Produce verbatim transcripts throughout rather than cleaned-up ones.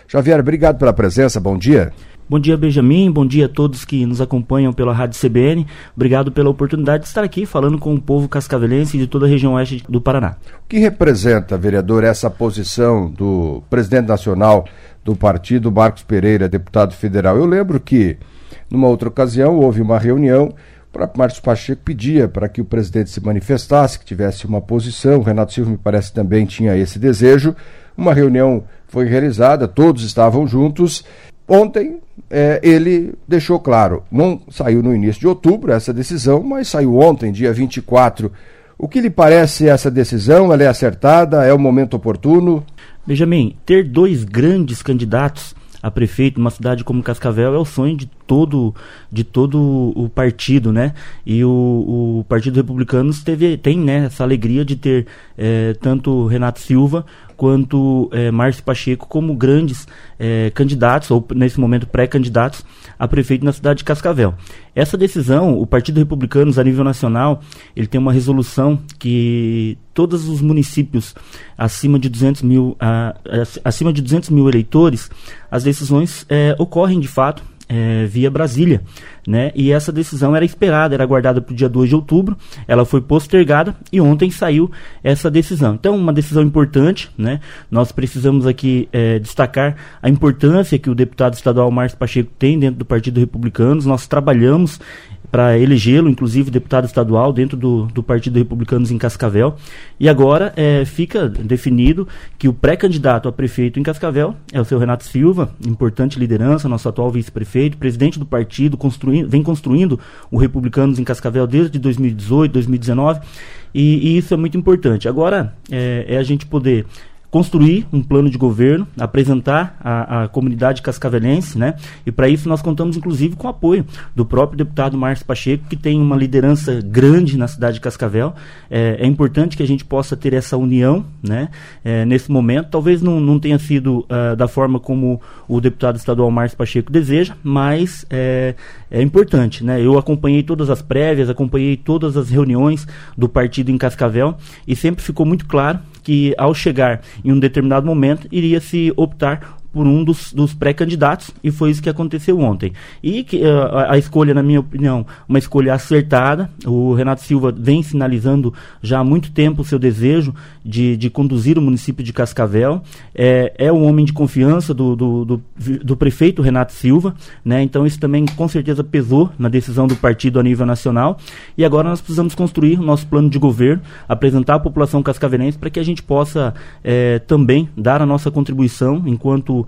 Xavier, obrigado pela presença, bom dia. Bom dia, Benjamin, bom dia a todos que nos acompanham pela Rádio C B N. Obrigado pela oportunidade de estar aqui falando com o povo cascavelense e de toda a região oeste do Paraná. O que representa, vereador, essa posição do presidente nacional do partido, Marcos Pereira, deputado federal? Eu lembro que, numa outra ocasião, houve uma reunião, o próprio Márcio Pacheco pedia para que o presidente se manifestasse, que tivesse uma posição, o Renato Silva, me parece, também tinha esse desejo. Uma reunião foi realizada, todos estavam juntos. Ontem, é, ele deixou claro, não saiu no início de outubro essa decisão, mas saiu ontem, dia vinte e quatro. O que lhe parece essa decisão? Ela é acertada? É o momento oportuno? Benjamin, ter dois grandes candidatos a prefeito numa cidade como Cascavel é o sonho de todo, de todo o partido, né? E o, o Partido Republicano teve, tem, né, essa alegria de ter é, tanto Renato Silva quanto é, Márcio Pacheco como grandes é, candidatos, ou nesse momento pré-candidatos a prefeito na cidade de Cascavel. Essa decisão, o Partido Republicano, a nível nacional, ele tem uma resolução que todos os municípios acima de duzentos mil, a, a, acima de duzentos mil eleitores, as decisões é, ocorrem de fato É, via Brasília, né? E essa decisão era esperada, era aguardada para o dia dois de outubro, ela foi postergada e ontem saiu essa decisão. Então, uma decisão importante, né? Nós precisamos aqui é, destacar a importância que o deputado estadual Márcio Pacheco tem dentro do Partido Republicano. Nós trabalhamos para elegê-lo, inclusive deputado estadual dentro do, do Partido Republicano em Cascavel, e agora é, fica definido que o pré-candidato a prefeito em Cascavel é o seu Renato Silva, importante liderança, nosso atual vice-prefeito, presidente do partido, construindo, vem construindo o Republicanos em Cascavel desde dois mil e dezoito, dois mil e dezenove, e, e isso é muito importante. Agora é, é a gente poder construir um plano de governo, apresentar a, a comunidade cascavelense, né? E para isso nós contamos inclusive com o apoio do próprio deputado Márcio Pacheco, que tem uma liderança grande na cidade de Cascavel. É, é importante que a gente possa ter essa união, né? É, nesse momento, talvez não, não tenha sido uh, da forma como o deputado estadual Márcio Pacheco deseja, mas é, é importante, né? Eu acompanhei todas as prévias, acompanhei todas as reuniões do partido em Cascavel e sempre ficou muito claro que ao chegar em um determinado momento iria se optar por um dos, dos pré-candidatos, e foi isso que aconteceu ontem. E que, uh, a, a escolha, na minha opinião, uma escolha acertada. O Renato Silva vem sinalizando já há muito tempo o seu desejo de, de conduzir o município de Cascavel. É, é um homem de confiança do, do, do, do prefeito Renato Silva, né? Então isso também com certeza pesou na decisão do partido a nível nacional, e agora nós precisamos construir o nosso plano de governo, apresentar à população cascavelense para que a gente possa é, também dar a nossa contribuição enquanto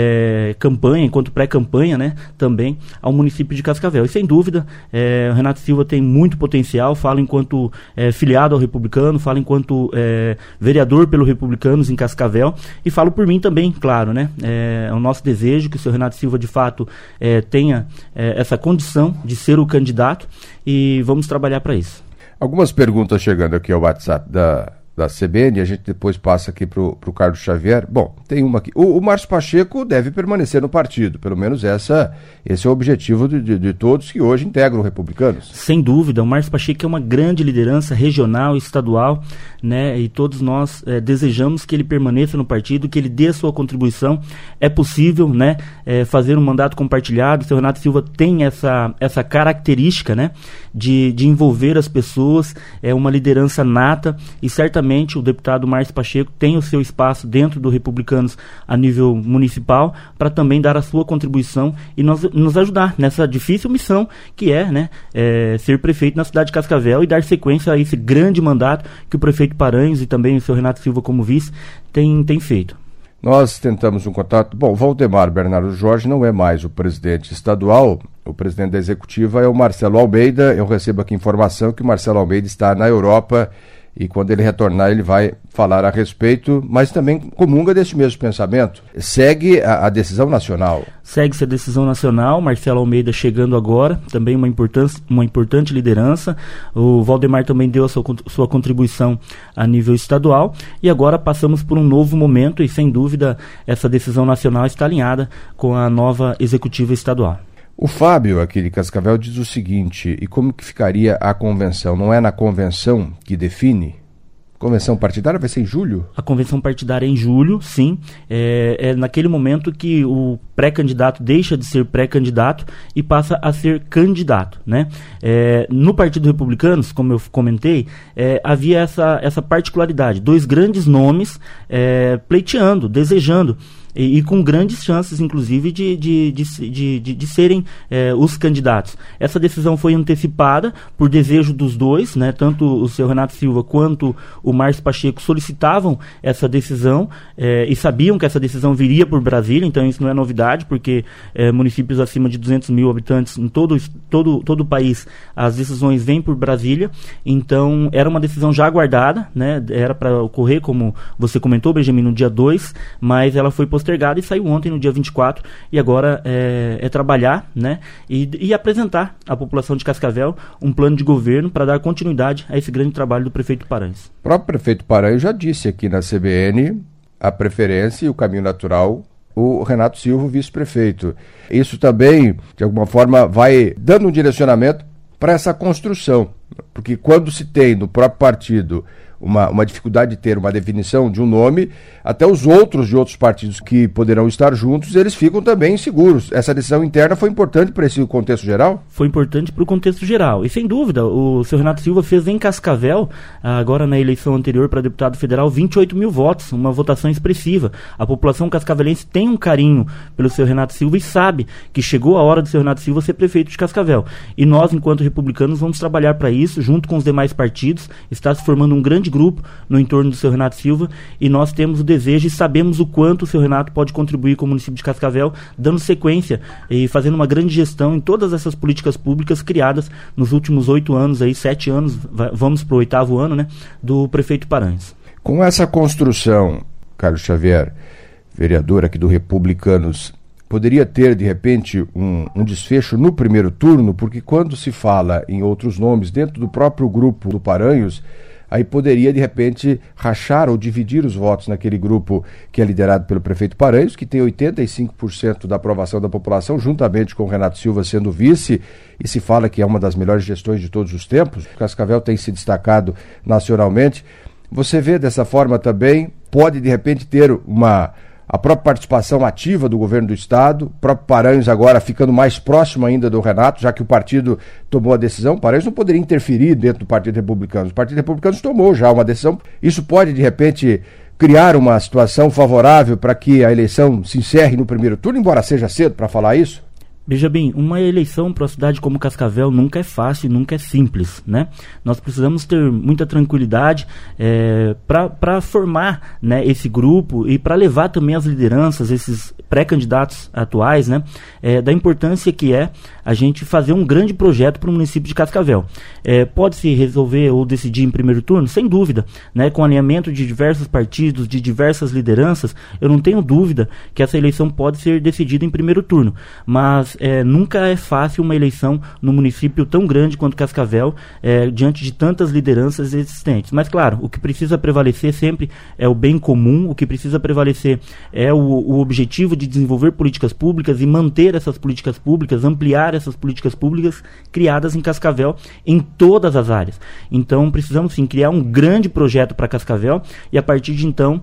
É, campanha, enquanto pré-campanha, né, também ao município de Cascavel. E sem dúvida, é, o Renato Silva tem muito potencial, fala enquanto é, filiado ao Republicano, fala enquanto é, vereador pelo Republicanos em Cascavel, e falo por mim também, claro, né, é, é o nosso desejo que o senhor Renato Silva de fato é, tenha é, essa condição de ser o candidato, e vamos trabalhar para isso. Algumas perguntas chegando aqui ao WhatsApp da da C B N, a gente depois passa aqui para o Carlos Xavier. Bom, tem uma aqui. O, o Márcio Pacheco deve permanecer no partido, pelo menos essa, esse é o objetivo de, de, de todos que hoje integram o Republicanos. Sem dúvida, o Márcio Pacheco é uma grande liderança regional, estadual, né, e todos nós é, desejamos que ele permaneça no partido, que ele dê a sua contribuição. É possível, né, é, fazer um mandato compartilhado. O seu Renato Silva tem essa, essa característica, né, de, de envolver as pessoas, é uma liderança nata, e certamente o deputado Márcio Pacheco tem o seu espaço dentro do Republicanos a nível municipal para também dar a sua contribuição e nos, nos ajudar nessa difícil missão que é, né, é, ser prefeito na cidade de Cascavel e dar sequência a esse grande mandato que o prefeito Paranhos e também o seu Renato Silva como vice tem, tem feito. Nós tentamos um contato. Bom, Valdemar Bernardo Jorge não é mais o presidente estadual, o presidente da executiva é o Marcelo Almeida. Eu recebo aqui informação que o Marcelo Almeida está na Europa e quando ele retornar ele vai falar a respeito, mas também comunga desse mesmo pensamento. Segue a, a decisão nacional. Segue-se a decisão nacional, Marcelo Almeida chegando agora, também uma, uma importante liderança. O Valdemar também deu a sua, sua contribuição a nível estadual, e agora passamos por um novo momento e, sem dúvida, essa decisão nacional está alinhada com a nova executiva estadual. O Fábio, aqui de Cascavel, diz o seguinte: e como que ficaria a convenção? Não é na convenção que define? Convenção partidária vai ser em julho? A convenção partidária é em julho, sim. É, é naquele momento que o pré-candidato deixa de ser pré-candidato e passa a ser candidato, né? É, no Partido Republicanos, como eu comentei, é, havia essa, essa particularidade. Dois grandes nomes é, pleiteando, desejando. E, e com grandes chances, inclusive, de, de, de, de, de, de serem eh, os candidatos. Essa decisão foi antecipada por desejo dos dois, né? Tanto o senhor Renato Silva quanto o Márcio Pacheco solicitavam essa decisão eh, e sabiam que essa decisão viria por Brasília, então isso não é novidade, porque eh, municípios acima de duzentos mil habitantes em todo, todo, todo o país, as decisões vêm por Brasília, então era uma decisão já aguardada, né? Era para ocorrer, como você comentou, Benjamin, no dia dois, mas ela foi postergada e saiu ontem no dia vinte e quatro, e agora é, é trabalhar, né, e, e apresentar à população de Cascavel um plano de governo para dar continuidade a esse grande trabalho do prefeito Paranhos. O próprio prefeito Paranhos já disse aqui na C B N a preferência e o caminho natural, o Renato Silva, o vice-prefeito. Isso também, de alguma forma, vai dando um direcionamento para essa construção, porque quando se tem no próprio partido Uma, uma dificuldade de ter uma definição de um nome, até os outros de outros partidos que poderão estar juntos, eles ficam também inseguros. Essa decisão interna foi importante para esse contexto geral? Foi importante para o contexto geral. E sem dúvida, o senhor Renato Silva fez em Cascavel, agora na eleição anterior para deputado federal, vinte e oito mil votos, uma votação expressiva. A população cascavelense tem um carinho pelo senhor Renato Silva e sabe que chegou a hora do senhor Renato Silva ser prefeito de Cascavel. E nós, enquanto republicanos, vamos trabalhar para isso, junto com os demais partidos. Está se formando um grande grupo no entorno do senhor Renato Silva, e nós temos o desejo e sabemos o quanto o senhor Renato pode contribuir com o município de Cascavel, dando sequência e fazendo uma grande gestão em todas essas políticas públicas criadas nos últimos oito anos, aí, sete anos, vamos para o oitavo ano, né, do prefeito Paranhos. Com essa construção, Carlos Xavier, vereador aqui do Republicanos, poderia ter, de repente, um, um desfecho no primeiro turno, porque quando se fala em outros nomes dentro do próprio grupo do Paranhos, aí poderia, de repente, rachar ou dividir os votos naquele grupo que é liderado pelo prefeito Paranhos, que tem oitenta e cinco por cento da aprovação da população, juntamente com o Renato Silva sendo vice, e se fala que é uma das melhores gestões de todos os tempos. Cascavel tem se destacado nacionalmente. Você vê dessa forma também, pode, de repente, ter uma... a própria participação ativa do governo do estado, o próprio Paranhos agora ficando mais próximo ainda do Renato, já que o partido tomou a decisão. O Paranhos não poderia interferir dentro do Partido Republicano. O Partido Republicano tomou já uma decisão. Isso pode, de repente, criar uma situação favorável para que a eleição se encerre no primeiro turno, embora seja cedo para falar isso? Veja bem, uma eleição para uma cidade como Cascavel nunca é fácil, nunca é simples, né? Nós precisamos ter muita tranquilidade é, para formar, né, esse grupo e para levar também as lideranças, esses pré-candidatos atuais, né, é, da importância que é a gente fazer um grande projeto para o município de Cascavel. É, pode-se resolver ou decidir em primeiro turno? Sem dúvida, né, com alinhamento de diversos partidos, de diversas lideranças, eu não tenho dúvida que essa eleição pode ser decidida em primeiro turno, mas É, nunca é fácil uma eleição no município tão grande quanto Cascavel, é, diante de tantas lideranças existentes. Mas, claro, o que precisa prevalecer sempre é o bem comum, o que precisa prevalecer é o, o objetivo de desenvolver políticas públicas e manter essas políticas públicas, ampliar essas políticas públicas criadas em Cascavel em todas as áreas. Então, precisamos, sim, criar um grande projeto para Cascavel e, a partir de então,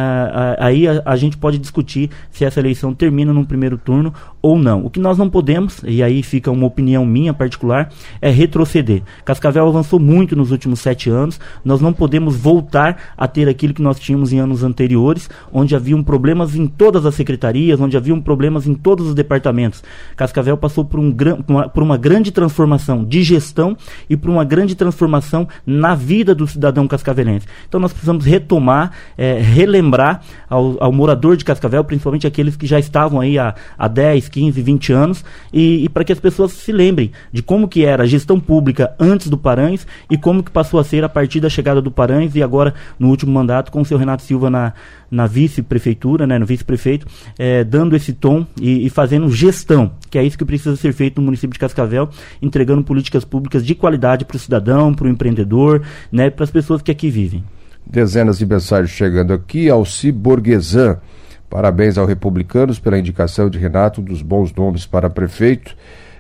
a, a, aí a, a gente pode discutir se essa eleição termina no primeiro turno ou não. O que nós não podemos, e aí fica uma opinião minha particular, é retroceder. Cascavel avançou muito nos últimos sete anos, nós não podemos voltar a ter aquilo que nós tínhamos em anos anteriores, onde haviam problemas em todas as secretarias, onde haviam problemas em todos os departamentos. Cascavel passou por, um, uma, por uma grande transformação de gestão e por uma grande transformação na vida do cidadão cascavelense. Então nós precisamos retomar, é, relembrar ao, ao morador de Cascavel, principalmente aqueles que já estavam aí há, há dez, quinze, vinte anos, e, e para que as pessoas se lembrem de como que era a gestão pública antes do Paranhos e como que passou a ser a partir da chegada do Paranhos e agora no último mandato com o seu Renato Silva na, na vice-prefeitura, né, no vice-prefeito, é, dando esse tom e, e fazendo gestão, que é isso que precisa ser feito no município de Cascavel, entregando políticas públicas de qualidade para o cidadão, para o empreendedor, né, para as pessoas que aqui vivem. Dezenas de mensagens chegando aqui. Alci Borguesan, parabéns ao Republicanos pela indicação de Renato, um dos bons nomes para prefeito.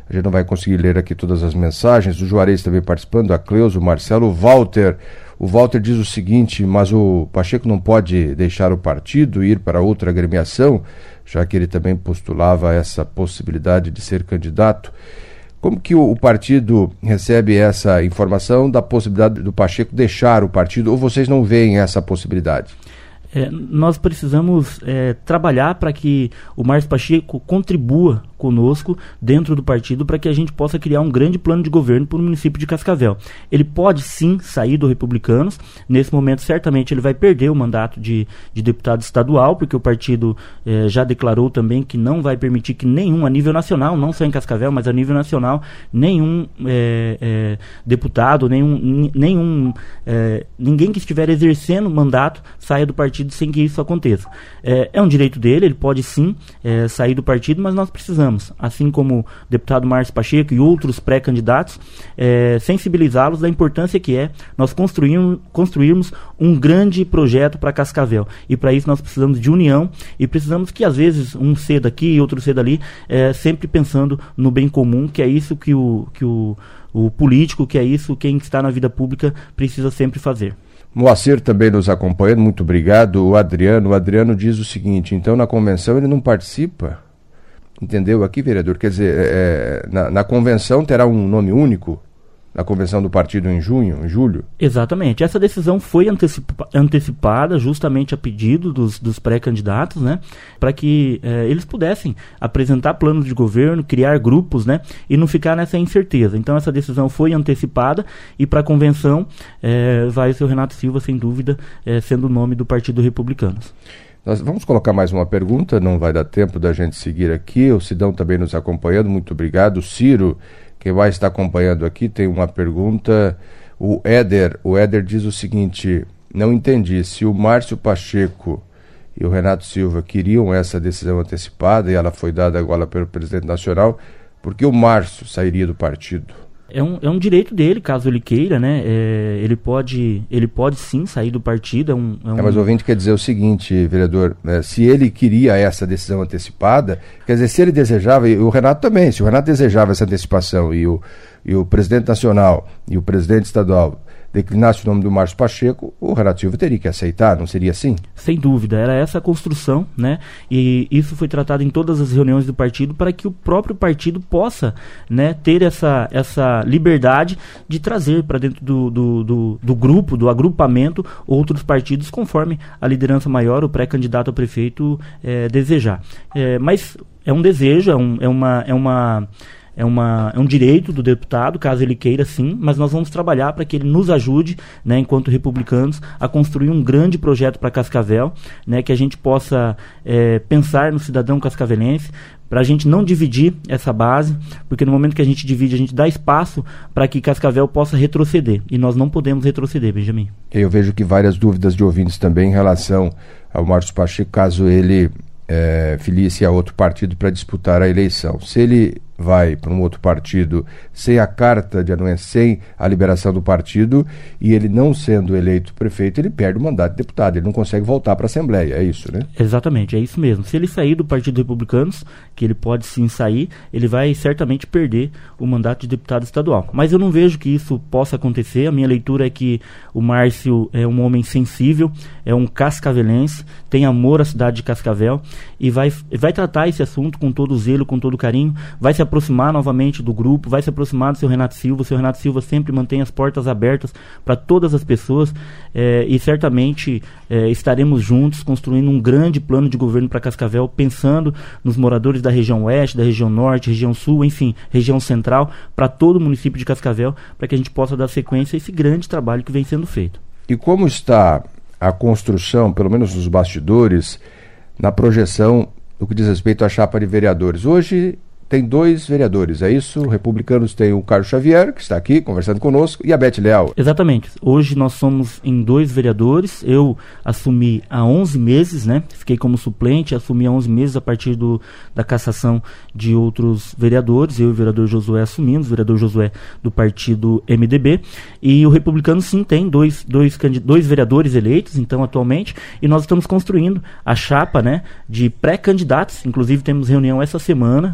A gente não vai conseguir ler aqui todas as mensagens. O Juarez também participando, a Cleusa, o Marcelo, o Walter. O Walter diz o seguinte: mas o Pacheco não pode deixar o partido e ir para outra agremiação, já que ele também postulava essa possibilidade de ser candidato. Como que o, o partido recebe essa informação da possibilidade do Pacheco deixar o partido, ou vocês não veem essa possibilidade? É, nós precisamos é, trabalhar para que o Márcio Pacheco contribua conosco dentro do partido para que a gente possa criar um grande plano de governo para o município de Cascavel. Ele pode sim sair do Republicanos. Nesse momento certamente ele vai perder o mandato de, de deputado estadual, porque o partido eh, já declarou também que não vai permitir que nenhum, a nível nacional, não só em Cascavel, mas a nível nacional, nenhum eh, eh, deputado, nenhum, nenhum eh, ninguém que estiver exercendo mandato saia do partido sem que isso aconteça. É, é um direito dele, ele pode sim é, sair do partido, mas nós precisamos, assim como o deputado Márcio Pacheco e outros pré-candidatos, é, sensibilizá-los da importância que é nós construirmos, construirmos um grande projeto para Cascavel. E para isso nós precisamos de união e precisamos que às vezes um ceda aqui e outro ceda ali, é, sempre pensando no bem comum, que é isso que o, que o, o político, que é isso quem está na vida pública precisa sempre fazer. Moacir também nos acompanhando, muito obrigado. O Adriano, o Adriano diz o seguinte: então na convenção ele não participa? Entendeu aqui, vereador? Quer dizer, é, na, na convenção terá um nome único? Na convenção do partido em junho, em julho? Exatamente. Essa decisão foi antecipa- antecipada justamente a pedido dos, dos pré-candidatos, né? Para que eh, eles pudessem apresentar planos de governo, criar grupos, né? E não ficar nessa incerteza. Então essa decisão foi antecipada e para a convenção eh, vai o seu Renato Silva, sem dúvida, eh, sendo o nome do Partido Republicanos. Nós vamos colocar mais uma pergunta, não vai dar tempo da gente seguir aqui. O Sidão também nos acompanhando, muito obrigado. Ciro, quem vai estar acompanhando aqui, tem uma pergunta. O Éder, o Éder diz o seguinte: não entendi, se o Márcio Pacheco e o Renato Silva queriam essa decisão antecipada e ela foi dada agora pelo presidente nacional, por que o Márcio sairia do partido? É um, é um direito dele, caso ele queira, né? É, ele, pode, ele pode sim sair do partido. É um, é um... É, mas o ouvinte quer dizer o seguinte, vereador, né, se ele queria essa decisão antecipada, quer dizer, se ele desejava, e o Renato também, se o Renato desejava essa antecipação e o, e o presidente nacional e o presidente estadual declinasse o nome do Márcio Pacheco, o Renato Silva teria que aceitar, não seria assim? Sem dúvida, era essa a construção, né? E isso foi tratado em todas as reuniões do partido para que o próprio partido possa, né, ter essa, essa liberdade de trazer para dentro do, do, do, do grupo, do agrupamento, outros partidos conforme a liderança maior, o pré-candidato a prefeito é, desejar. É, mas é um desejo, é, um, é uma... É uma É, uma, é um direito do deputado, caso ele queira, sim, mas nós vamos trabalhar para que ele nos ajude, né, enquanto republicanos, a construir um grande projeto para Cascavel, né, que a gente possa é, pensar no cidadão cascavelense, para a gente não dividir essa base, porque no momento que a gente divide, a gente dá espaço para que Cascavel possa retroceder, e nós não podemos retroceder, Benjamin. Eu vejo que várias dúvidas de ouvintes também em relação ao Márcio Pacheco, caso ele é, filie-se a outro partido para disputar a eleição. Se ele vai para um outro partido sem a carta de anuência, sem a liberação do partido, e ele não sendo eleito prefeito, ele perde o mandato de deputado, ele não consegue voltar para a Assembleia, é isso, né? Exatamente, é isso mesmo. Se ele sair do Partido Republicanos, que ele pode sim sair, ele vai certamente perder o mandato de deputado estadual. Mas eu não vejo que isso possa acontecer. A minha leitura é que o Márcio é um homem sensível, é um cascavelense, tem amor à cidade de Cascavel e vai, vai tratar esse assunto com todo o zelo, com todo o carinho, vai se aproximar novamente do grupo, vai se aproximar do seu Renato Silva. O seu Renato Silva sempre mantém as portas abertas para todas as pessoas, eh, e certamente eh, estaremos juntos construindo um grande plano de governo para Cascavel, pensando nos moradores da região oeste, da região norte, região sul, enfim, região central, para todo o município de Cascavel, para que a gente possa dar sequência a esse grande trabalho que vem sendo feito. E como está a construção, pelo menos nos bastidores, na projeção do que diz respeito à chapa de vereadores? Hoje tem dois vereadores, é isso? Republicanos tem o Carlos Xavier, que está aqui conversando conosco, e a Beth Leal. Exatamente. Hoje nós somos em dois vereadores. Eu assumi há onze meses, né? Fiquei como suplente, assumi há onze meses a partir do, da cassação de outros vereadores. Eu e o vereador Josué assumimos, o vereador Josué do partido M D B. E o Republicano, sim, tem dois, dois, dois vereadores eleitos, então, atualmente, e nós estamos construindo a chapa, né, de pré-candidatos. Inclusive, temos reunião essa semana com os pré-candidatos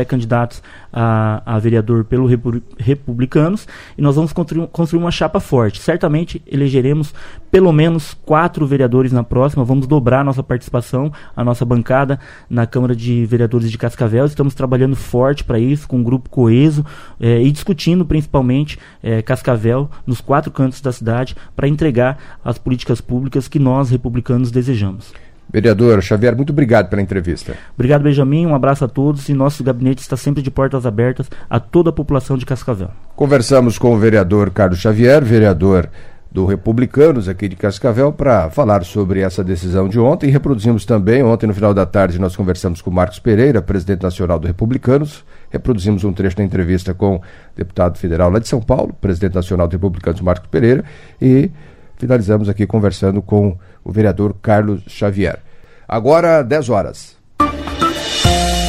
pré-candidatos a, a vereador pelo Repu- Republicanos, e nós vamos construir, construir uma chapa forte. Certamente elegeremos pelo menos quatro vereadores na próxima, vamos dobrar a nossa participação, a nossa bancada na Câmara de Vereadores de Cascavel. Estamos trabalhando forte para isso, com um grupo coeso, eh, e discutindo principalmente eh, Cascavel nos quatro cantos da cidade para entregar as políticas públicas que nós, republicanos, desejamos. Vereador Xavier, muito obrigado pela entrevista. Obrigado, Benjamin, um abraço a todos, e nosso gabinete está sempre de portas abertas a toda a população de Cascavel. Conversamos com o vereador Carlos Xavier, vereador do Republicanos aqui de Cascavel, para falar sobre essa decisão de ontem. E reproduzimos também, ontem no final da tarde nós conversamos com o Marcos Pereira, presidente nacional do Republicanos, reproduzimos um trecho da entrevista com o deputado federal lá de São Paulo, presidente nacional do Republicanos, Marcos Pereira, e finalizamos aqui conversando com o vereador Carlos Xavier. Agora, dez horas.